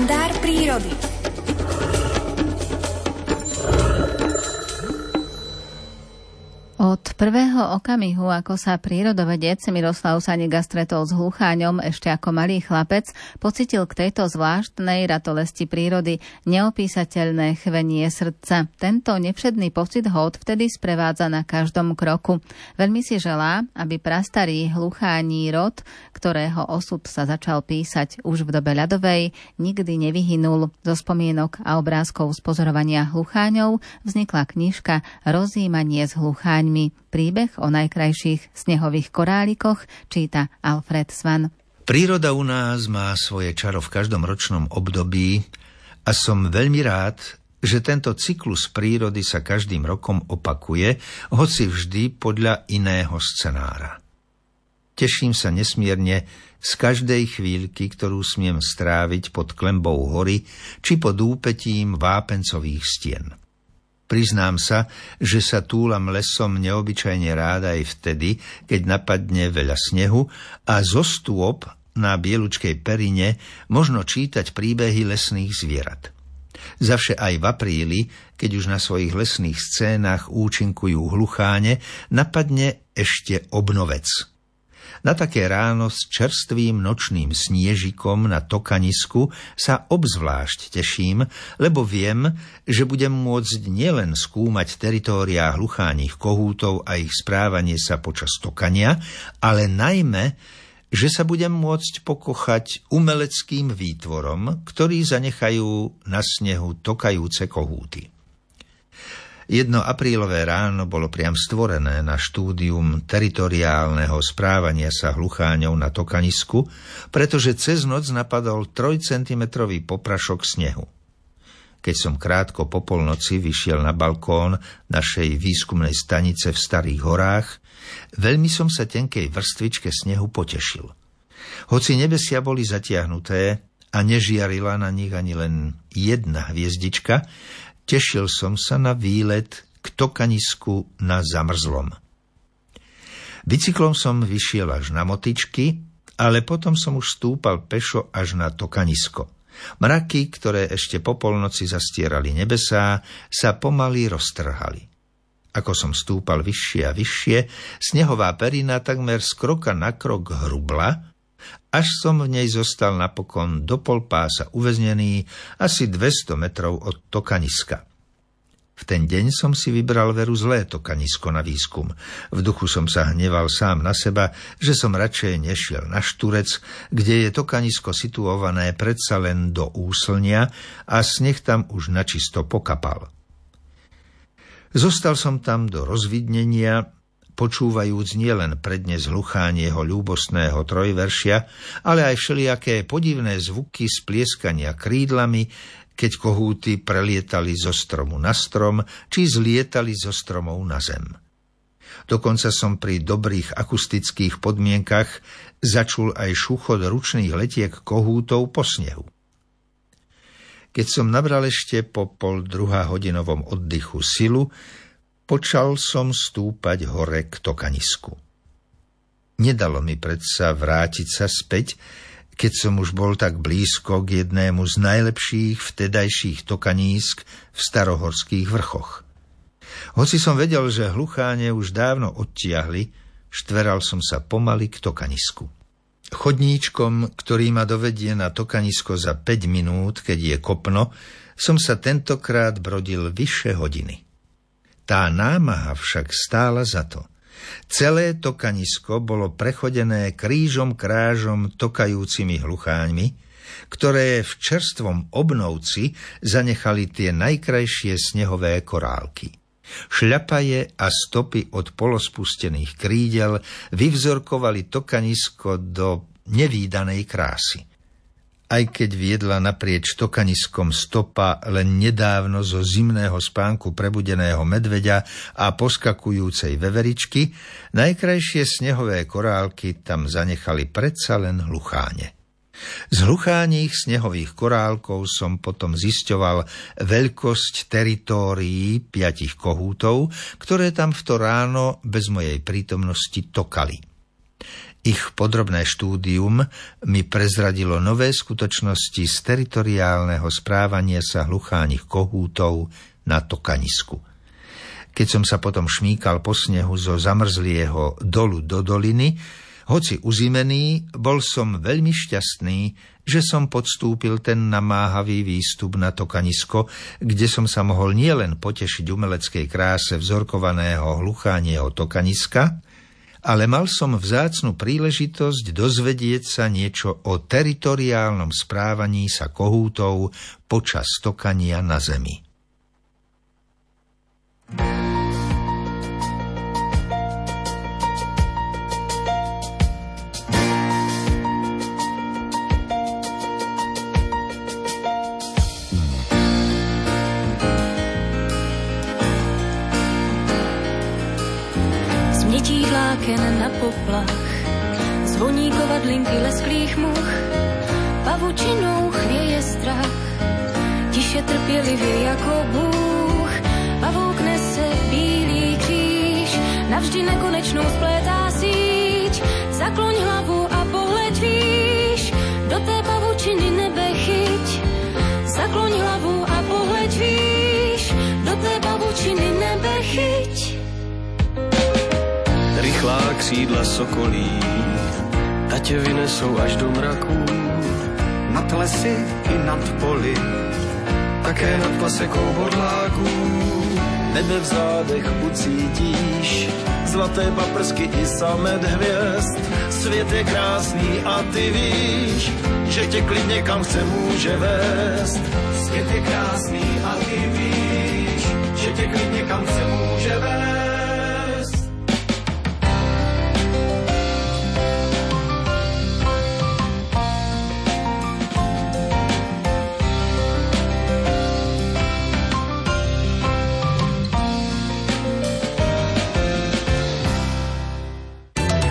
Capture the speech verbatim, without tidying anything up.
Kalendár prírody. Od prvého okamihu, ako sa prírodovedec Miroslav Saniga stretol s hlucháňom ešte ako malý chlapec, pocitil k tejto zvláštnej ratolesti prírody neopísateľné chvenie srdca. Tento nevšedný pocit ho odvtedy sprevádza na každom kroku. Veľmi si želá, aby prastarý hluchání rod, ktorého osud sa začal písať už v dobe ľadovej, nikdy nevyhynul. Zo spomienok a obrázkov z pozorovania hlucháňov vznikla knižka Rozjímanie s hlucháňmi. Príbeh o najkrajších snehových korálikoch číta Alfred Svan. Príroda u nás má svoje čaro v každom ročnom období a som veľmi rád, že tento cyklus prírody sa každým rokom opakuje, hoci vždy podľa iného scenára. Teším sa nesmierne z každej chvíľky, ktorú smiem stráviť pod klenbou hory či pod úpetím vápencových stien. Priznám sa, že sa túlam lesom neobyčajne rád aj vtedy, keď napadne veľa snehu a zo stôp na bielučkej perine možno čítať príbehy lesných zvierat. Zavše aj v apríli, keď už na svojich lesných scénach účinkujú hlucháne, napadne ešte obnovec. Na také ráno s čerstvým nočným sniežikom na tokanisku sa obzvlášť teším, lebo viem, že budem môcť nielen skúmať teritóriá hlucháních kohútov a ich správanie sa počas tokania, ale najmä, že sa budem môcť pokochať umeleckým výtvorom, ktorý zanechajú na snehu tokajúce kohúty. Jedno aprílové ráno bolo priam stvorené na štúdium teritoriálneho správania sa hlucháňov na tokanisku, pretože cez noc napadol trojcentimetrový poprašok snehu. Keď som krátko po polnoci vyšiel na balkón našej výskumnej stanice v Starých horách, veľmi som sa tenkej vrstvičke snehu potešil. Hoci nebesia boli zatiahnuté a nežiarila na nich ani len jedna hviezdička, tešil som sa na výlet k tokanisku na zamrzlom. Bicyklom som vyšiel až na motičky, ale potom som už stúpal pešo až na tokanisko. Mraky, ktoré ešte po polnoci zastierali nebesá, sa pomaly roztrhali. Ako som stúpal vyššie a vyššie, snehová perina takmer z kroka na krok hrubla, až som v nej zostal napokon do polpása uväznený asi dvesto metrov od tokaniska. V ten deň som si vybral veru zlé tokanisko na výskum. V duchu som sa hneval sám na seba, že som radšej nešiel na Šturec, kde je tokanisko situované predsa len do úslnia a sneh tam už načisto pokapal. Zostal som tam do rozvidnenia, počúvajúc nielen prednes hluchánieho ľúbostného trojveršia, ale aj všelijaké podivné zvuky splieskania krídlami, keď kohúty prelietali zo stromu na strom, či zlietali zo stromov na zem. Dokonca som pri dobrých akustických podmienkach začul aj šuchot ručných letiek kohútov po snehu. Keď som nabral ešte po pol druhá hodinovom oddychu silu, počal som stúpať hore k tokanisku. Nedalo mi predsa vrátiť sa späť, keď som už bol tak blízko k jednému z najlepších vtedajších tokanísk v starohorských vrchoch. Hoci som vedel, že hlucháne už dávno odtiahli, štveral som sa pomaly k tokanisku. Chodníčkom, ktorý ma dovedie na tokanisko za päť minút, keď je kopno, som sa tentokrát brodil vyššie hodiny. Tá námaha však stála za to. Celé tokanisko bolo prechodené krížom krážom tokajúcimi hlucháňmi, ktoré v čerstvom obnovci zanechali tie najkrajšie snehové korálky. Šľapaje a stopy od polospustených krídel vyvzorkovali tokanisko do nevídanej krásy. Aj keď viedla naprieč tokaniskom stopa len nedávno zo zimného spánku prebudeného medveďa a poskakujúcej veveričky, najkrajšie snehové korálky tam zanechali predsa len hlucháne. Z hlucháních snehových korálkov som potom zisťoval veľkosť teritórií piatich kohútov, ktoré tam v to ráno bez mojej prítomnosti tokali. Ich podrobné štúdium mi prezradilo nové skutočnosti z teritoriálneho správania sa hlucháních kohútov na Tokanisku. Keď som sa potom šmíkal po snehu zo zamrzlieho dolu do doliny, hoci uzimený, bol som veľmi šťastný, že som podstúpil ten namáhavý výstup na Tokanisko, kde som sa mohol nielen potešiť umeleckej kráse vzorkovaného hluchánieho Tokaniska, ale mal som vzácnu príležitosť dozvedieť sa niečo o teritoriálnom správaní sa kohútov počas tokania na zemi. Smětí vláken na poplach, zvoní kovadlinky lesklých much, pavučinou chvěje strach, tiše trpělivě jako Bůh. Pavouk nese bílý kříž, navždy nekonečnou splétá síť. Zakloň hlavu a pohled výš, do té pavučiny nebe chyť. Zakloň hlavu a pohled výš, do té pavučiny nebe chyť. Rychlá křídla sokolí, ta tě vynesou až do mraků. Nad lesy i nad poli, také nad pasekou bodláků. nebe v zádech ucítíš, zlaté paprsky i samet hvězd. Svět je krásný a ty víš, že tě klidně kam chce může vést. Svět je krásný a ty víš, že tě klidně kam chce může vést.